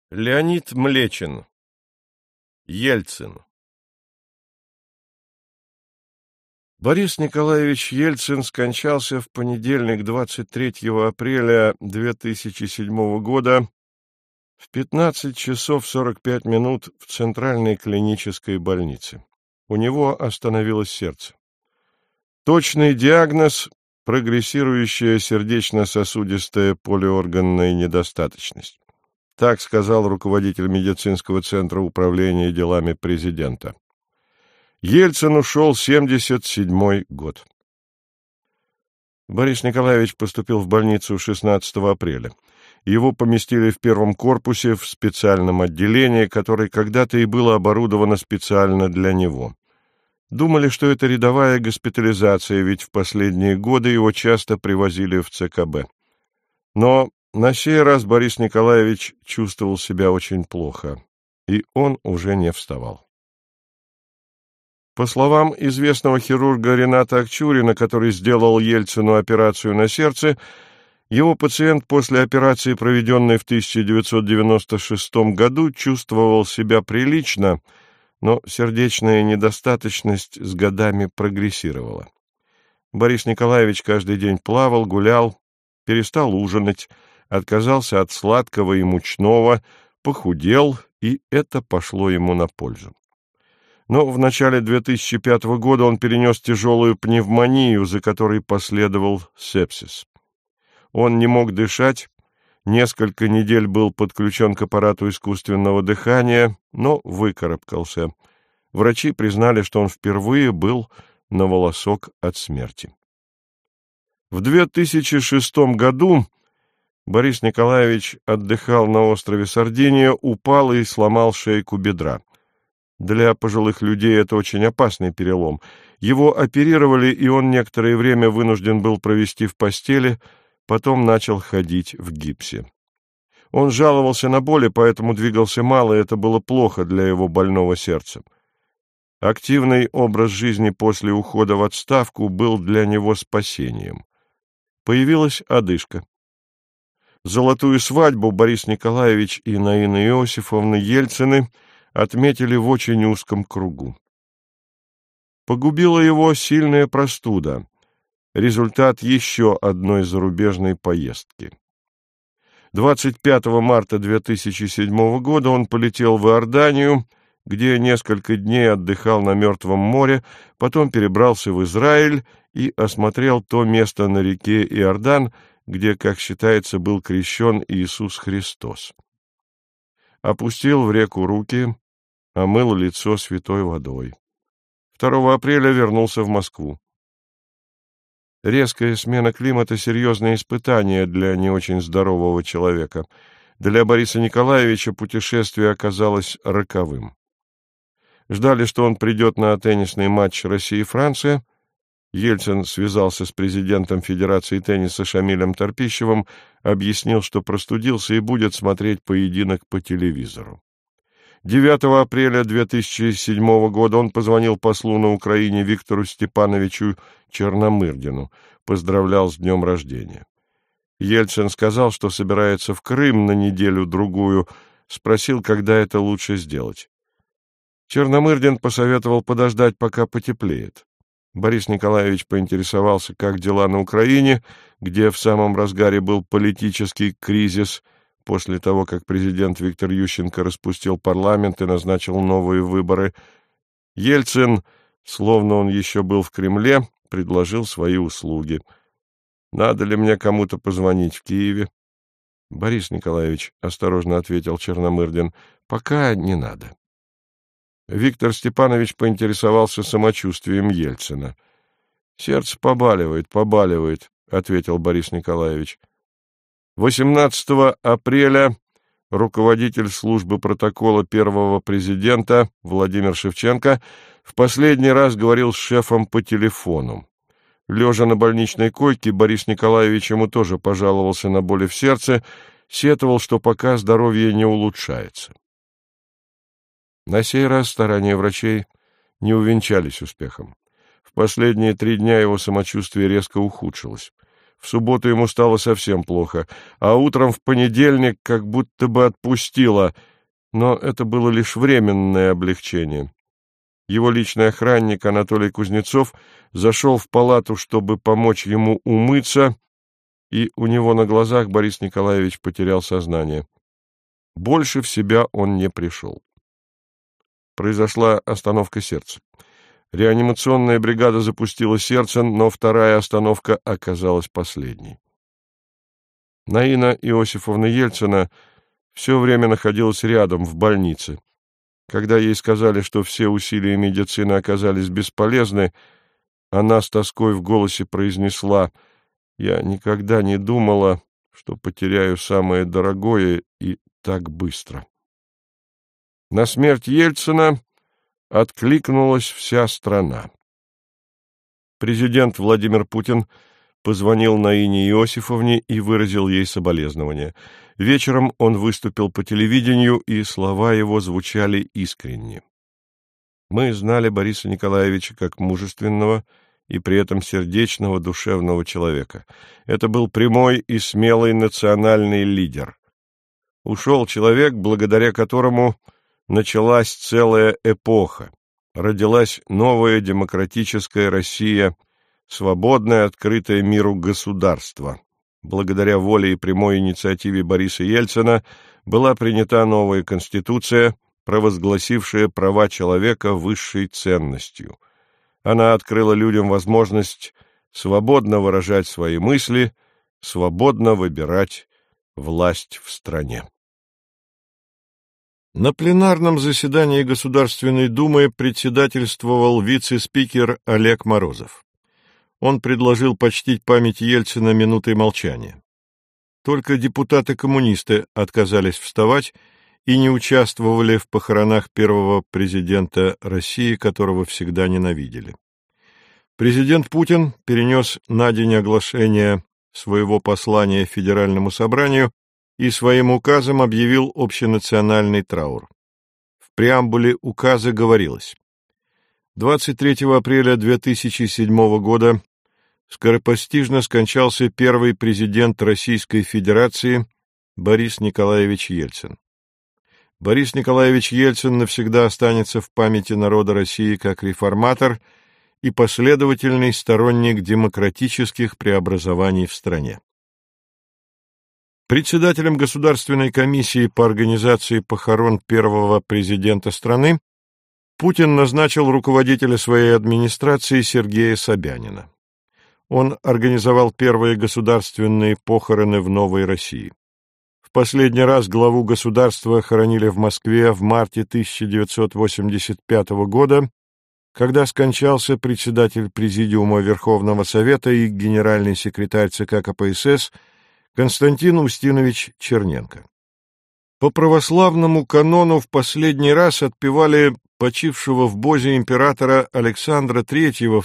Леонид Млечин. Ельцин. Борис Николаевич Ельцин скончался в понедельник, 23 апреля 2007 года в 15 часов 45 минут в Центральной клинической больнице. У него остановилось сердце. Точный диагноз – прогрессирующая сердечно-сосудистая полиорганная недостаточность. Так сказал руководитель медицинского центра управления делами президента. Ельцин ушел 77-й год. Борис Николаевич поступил в больницу 16 апреля. Его поместили в первом корпусе в специальном отделении, которое когда-то и было оборудовано специально для него. Думали, что это рядовая госпитализация, ведь в последние годы его часто привозили в ЦКБ. Но на сей раз Борис Николаевич чувствовал себя очень плохо, и он уже не вставал. По словам известного хирурга Рената Акчурина, который сделал Ельцину операцию на сердце, его пациент после операции, проведенной в 1996 году, чувствовал себя прилично, но сердечная недостаточность с годами прогрессировала. Борис Николаевич каждый день плавал, гулял, перестал ужинать, отказался от сладкого и мучного, похудел, и это пошло ему на пользу. Но в начале 2005 года он перенес тяжелую пневмонию, за которой последовал сепсис. Он не мог дышать, несколько недель был подключен к аппарату искусственного дыхания, но выкарабкался. Врачи признали, что он впервые был на волосок от смерти. В 2006 году Борис Николаевич отдыхал на острове Сардиния, упал и сломал шейку бедра. Для пожилых людей это очень опасный перелом. Его оперировали, и он некоторое время вынужден был провести в постели, потом начал ходить в гипсе. Он жаловался на боли, поэтому двигался мало, и это было плохо для его больного сердца. Активный образ жизни после ухода в отставку был для него спасением. Появилась одышка. Золотую свадьбу Борис Николаевич и Наина Иосифовна Ельцины отметили в очень узком кругу. Погубила его сильная простуда, результат еще одной зарубежной поездки. 25 марта 2007 года он полетел в Иорданию, где несколько дней отдыхал на Мертвом море, потом перебрался в Израиль и осмотрел то место на реке Иордан, где, как считается, был крещен Иисус Христос. Опустил в реку руки, омыл лицо святой водой. 2 апреля вернулся в Москву. Резкая смена климата — серьезное испытание для не очень здорового человека. Для Бориса Николаевича путешествие оказалось роковым. Ждали, что он придет на теннисный матч Россия-Франция. Ельцин связался с президентом Федерации тенниса Шамилем Торпищевым, объяснил, что простудился и будет смотреть поединок по телевизору. 9 апреля 2007 года он позвонил послу на Украине Виктору Степановичу Черномырдину, поздравлял с днем рождения. Ельцин сказал, что собирается в Крым на неделю-другую, спросил, когда это лучше сделать. Черномырдин посоветовал подождать, пока потеплеет. Борис Николаевич поинтересовался, как дела на Украине, где в самом разгаре был политический кризис после того, как президент Виктор Ющенко распустил парламент и назначил новые выборы. Ельцин, словно он еще был в Кремле, предложил свои услуги. «Надо ли мне кому-то позвонить в Киеве?» «Борис Николаевич», — осторожно ответил Черномырдин, — «пока не надо». Виктор Степанович поинтересовался самочувствием Ельцина. «Сердце побаливает», — ответил Борис Николаевич. 18 апреля руководитель службы протокола первого президента Владимир Шевченко в последний раз говорил с шефом по телефону. Лежа на больничной койке, Борис Николаевич ему тоже пожаловался на боли в сердце, сетовал, что пока здоровье не улучшается. На сей раз старания врачей не увенчались успехом. В последние 3 дня его самочувствие резко ухудшилось. В субботу ему стало совсем плохо, а утром в понедельник как будто бы отпустило, но это было лишь временное облегчение. Его личный охранник Анатолий Кузнецов зашел в палату, чтобы помочь ему умыться, и у него на глазах Борис Николаевич потерял сознание. Больше в себя он не пришел. Произошла остановка сердца. Реанимационная бригада запустила сердце, но вторая остановка оказалась последней. Наина Иосифовна Ельцина все время находилась рядом, в больнице. Когда ей сказали, что все усилия медицины оказались бесполезны, она с тоской в голосе произнесла: «Я никогда не думала, что потеряю самое дорогое и так быстро». На смерть Ельцина откликнулась вся страна. Президент Владимир Путин позвонил Наине Иосифовне и выразил ей соболезнования. Вечером он выступил по телевидению, и слова его звучали искренне. «Мы знали Бориса Николаевича как мужественного и при этом сердечного, душевного человека. Это был прямой и смелый национальный лидер. Ушел человек, благодаря которому началась целая эпоха. Родилась новая демократическая Россия, свободное, открытое миру государство. Благодаря воле и прямой инициативе Бориса Ельцина была принята новая Конституция, провозгласившая права человека высшей ценностью. Она открыла людям возможность свободно выражать свои мысли, свободно выбирать власть в стране». На пленарном заседании Государственной Думы председательствовал вице-спикер Олег Морозов. Он предложил почтить память Ельцина минутой молчания. Только депутаты-коммунисты отказались вставать и не участвовали в похоронах первого президента России, которого всегда ненавидели. Президент Путин перенес на день оглашения своего послания Федеральному собранию и своим указом объявил общенациональный траур. В преамбуле указа говорилось: 23 апреля 2007 года скоропостижно скончался первый президент Российской Федерации Борис Николаевич Ельцин. Борис Николаевич Ельцин навсегда останется в памяти народа России как реформатор и последовательный сторонник демократических преобразований в стране. Председателем Государственной комиссии по организации похорон первого президента страны Путин назначил руководителя своей администрации Сергея Собянина. Он организовал первые государственные похороны в Новой России. В последний раз главу государства хоронили в Москве в марте 1985 года, когда скончался председатель Президиума Верховного Совета и генеральный секретарь ЦК КПСС Константин Устинович Черненко. По православному канону в последний раз отпевали почившего в Бозе императора Александра III в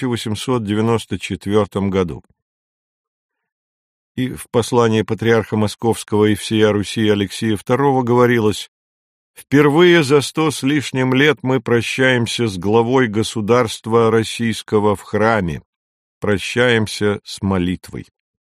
1894 году. И в послании патриарха Московского и всея Руси Алексея II говорилось: «Впервые за 100 с лишним лет мы прощаемся с главой государства российского в храме, прощаемся с молитвой».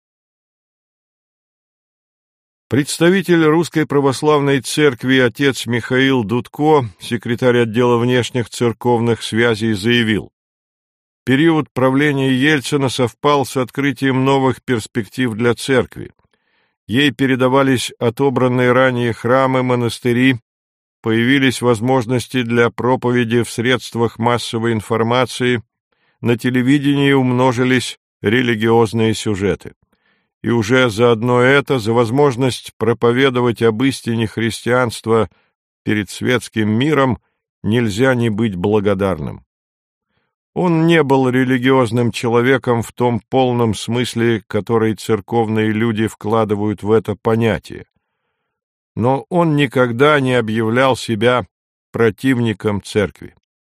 Представитель Русской Православной Церкви отец Михаил Дудко, секретарь отдела внешних церковных связей, заявил: период правления Ельцина совпал с открытием новых перспектив для церкви. Ей передавались отобранные ранее храмы, монастыри, появились возможности для проповеди в средствах массовой информации, на телевидении умножились религиозные сюжеты. И уже за одно это, за возможность проповедовать об истине христианства перед светским миром, нельзя не быть благодарным. Он не был религиозным человеком в том полном смысле, который церковные люди вкладывают в это понятие. Но он никогда не объявлял себя противником церкви.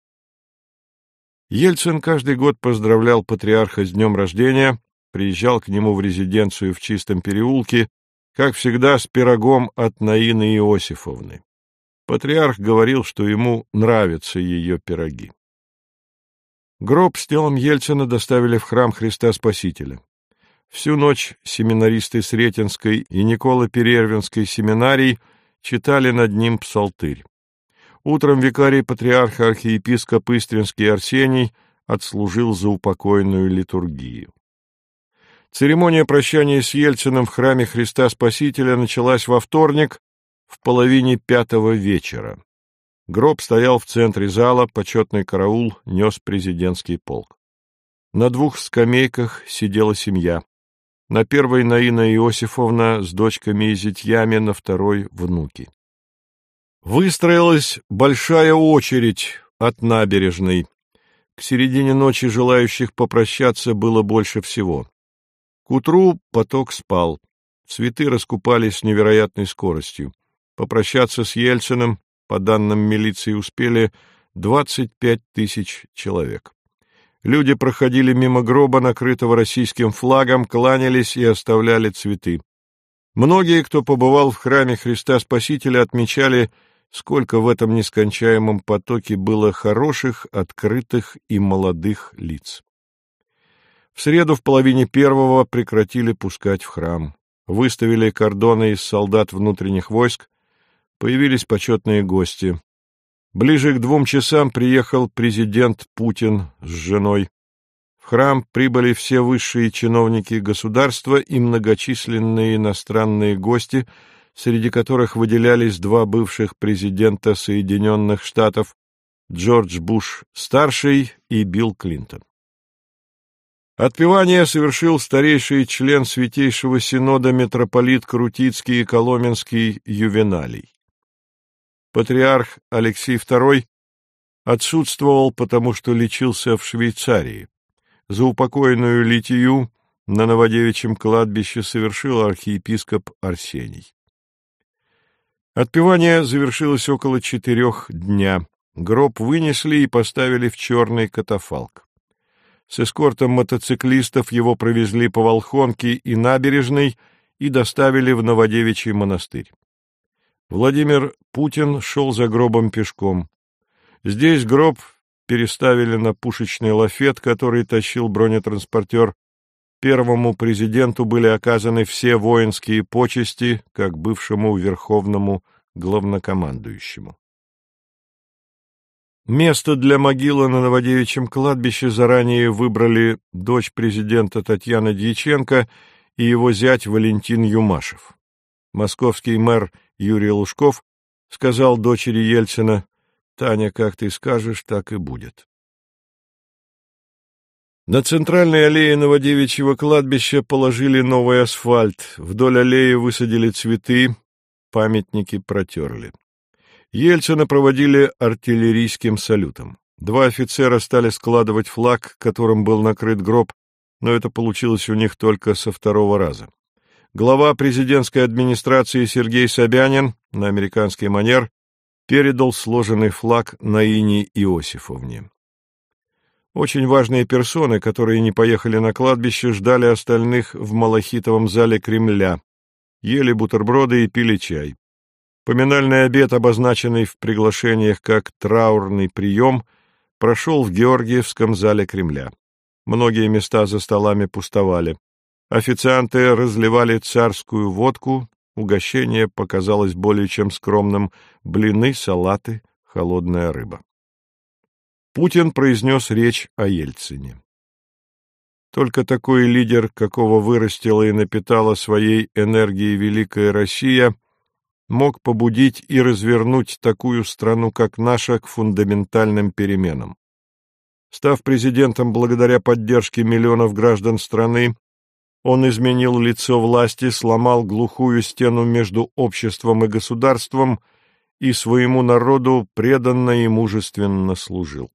Ельцин каждый год поздравлял патриарха с днем рождения, приезжал к нему в резиденцию в Чистом переулке, как всегда, с пирогом от Наины Иосифовны. Патриарх говорил, что ему нравятся ее пироги. Гроб с телом Ельцина доставили в храм Христа Спасителя. Всю ночь семинаристы Сретенской и Николо-Перервинской семинарий читали над ним псалтырь. Утром викарий патриарха архиепископ Истринский Арсений отслужил заупокойную литургию. Церемония прощания с Ельциным в храме Христа Спасителя началась во вторник в половине 5 вечера. Гроб стоял в центре зала, почетный караул нес президентский полк. На 2 скамейках сидела семья. На первой Наина Иосифовна с дочками и зятьями, на второй — внуки. Выстроилась большая очередь от набережной. К середине ночи желающих попрощаться было больше всего. К утру поток спал. Цветы раскупались с невероятной скоростью. Попрощаться с Ельциным, по данным милиции, успели 25 тысяч человек. Люди проходили мимо гроба, накрытого российским флагом, кланялись и оставляли цветы. Многие, кто побывал в храме Христа Спасителя, отмечали, сколько в этом нескончаемом потоке было хороших, открытых и молодых лиц. В среду в половине 1 прекратили пускать в храм. Выставили кордоны из солдат внутренних войск, появились почетные гости. Ближе к 2 часам приехал президент Путин с женой. В храм прибыли все высшие чиновники государства и многочисленные иностранные гости, среди которых выделялись 2 бывших президента Соединенных Штатов Джордж Буш-старший и Билл Клинтон. Отпевание совершил старейший член Святейшего Синода митрополит Крутицкий и Коломенский Ювеналий. Патриарх Алексей II отсутствовал, потому что лечился в Швейцарии. Заупокойную литию на Новодевичьем кладбище совершил архиепископ Арсений. Отпевание завершилось около 4 дня. Гроб вынесли и поставили в черный катафалк. С эскортом мотоциклистов его провезли по Волхонке и набережной и доставили в Новодевичий монастырь. Владимир Путин шел за гробом пешком. Здесь гроб переставили на пушечный лафет, который тащил бронетранспортер. Первому президенту были оказаны все воинские почести, как бывшему верховному главнокомандующему. Место для могилы на Новодевичьем кладбище заранее выбрали дочь президента Татьяна Дьяченко и его зять Валентин Юмашев. Московский мэр Юрий Лужков сказал дочери Ельцина: «Таня, как ты скажешь, так и будет». На центральной аллее Новодевичьего кладбища положили новый асфальт, вдоль аллеи высадили цветы, памятники протерли. Ельцина проводили артиллерийским салютом. 2 офицера стали складывать флаг, которым был накрыт гроб, но это получилось у них только со 2-го раза. Глава президентской администрации Сергей Собянин, на американский манер, передал сложенный флаг Наине Иосифовне. Очень важные персоны, которые не поехали на кладбище, ждали остальных в малахитовом зале Кремля, ели бутерброды и пили чай. Поминальный обед, обозначенный в приглашениях как траурный прием, прошел в Георгиевском зале Кремля. Многие места за столами пустовали. Официанты разливали царскую водку, угощение показалось более чем скромным: блины, салаты, холодная рыба. Путин произнес речь о Ельцине. Только такой лидер, какого вырастила и напитала своей энергией великая Россия, мог побудить и развернуть такую страну, как наша, к фундаментальным переменам. Став президентом благодаря поддержке миллионов граждан страны, он изменил лицо власти, сломал глухую стену между обществом и государством и своему народу преданно и мужественно служил.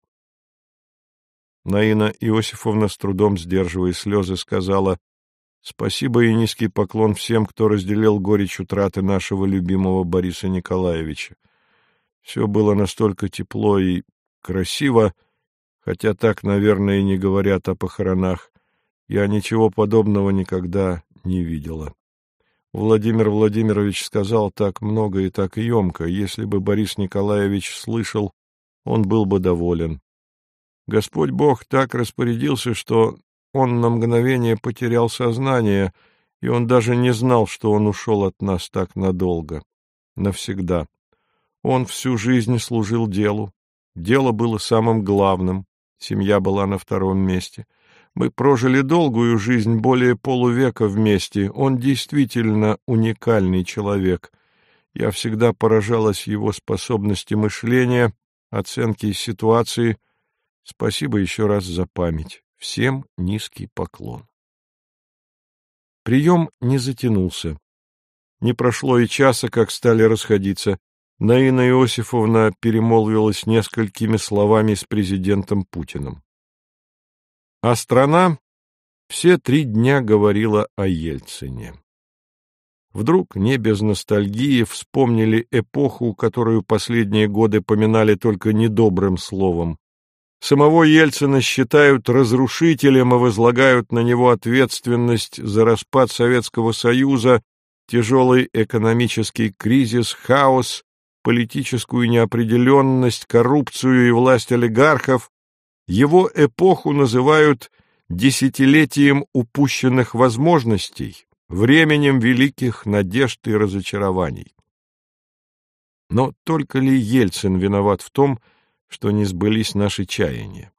Наина Иосифовна, с трудом сдерживая слезы, сказала: «Спасибо и низкий поклон всем, кто разделил горечь утраты нашего любимого Бориса Николаевича. Все было настолько тепло и красиво, хотя так, наверное, и не говорят о похоронах. Я ничего подобного никогда не видела. Владимир Владимирович сказал так много и так емко. Если бы Борис Николаевич слышал, он был бы доволен. Господь Бог так распорядился, что он на мгновение потерял сознание, и он даже не знал, что он ушел от нас так надолго, навсегда. Он всю жизнь служил делу. Дело было самым главным, семья была на втором месте. Мы прожили долгую жизнь, более полувека вместе. Он действительно уникальный человек. Я всегда поражалась его способности мышления, оценки ситуации. Спасибо еще раз за память. Всем низкий поклон. Прием не затянулся. Не прошло и часа, как стали расходиться. Наина Иосифовна перемолвилась несколькими словами с президентом Путиным. А страна все 3 дня говорила о Ельцине. Вдруг, не без ностальгии, вспомнили эпоху, которую последние годы поминали только недобрым словом. Самого Ельцина считают разрушителем и возлагают на него ответственность за распад Советского Союза, тяжелый экономический кризис, хаос, политическую неопределенность, коррупцию и власть олигархов. Его эпоху называют десятилетием упущенных возможностей, временем великих надежд и разочарований. Но только ли Ельцин виноват в том, что не сбылись наши чаяния?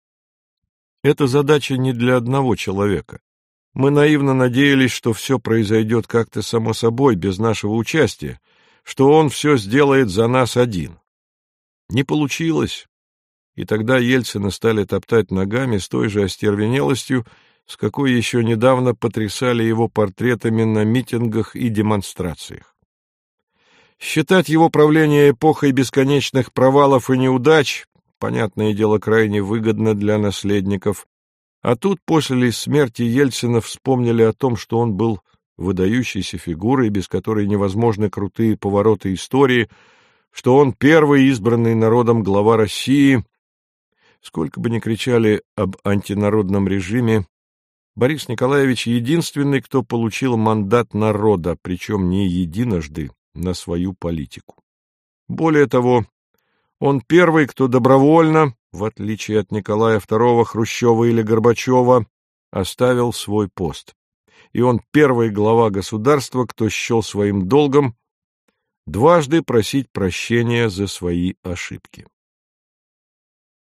Эта задача не для одного человека. Мы наивно надеялись, что все произойдет как-то само собой, без нашего участия, что он все сделает за нас один. Не получилось, и тогда Ельцина стали топтать ногами с той же остервенелостью, с какой еще недавно потрясали его портретами на митингах и демонстрациях. Считать его правление эпохой бесконечных провалов и неудач, понятное дело, крайне выгодно для наследников. А тут после смерти Ельцина вспомнили о том, что он был выдающейся фигурой, без которой невозможны крутые повороты истории, что он первый избранный народом глава России. Сколько бы ни кричали об антинародном режиме, Борис Николаевич единственный, кто получил мандат народа, причем не единожды, на свою политику. Более того, он первый, кто добровольно, в отличие от Николая II, Хрущева или Горбачева, оставил свой пост. И он первый глава государства, кто счел своим долгом дважды просить прощения за свои ошибки.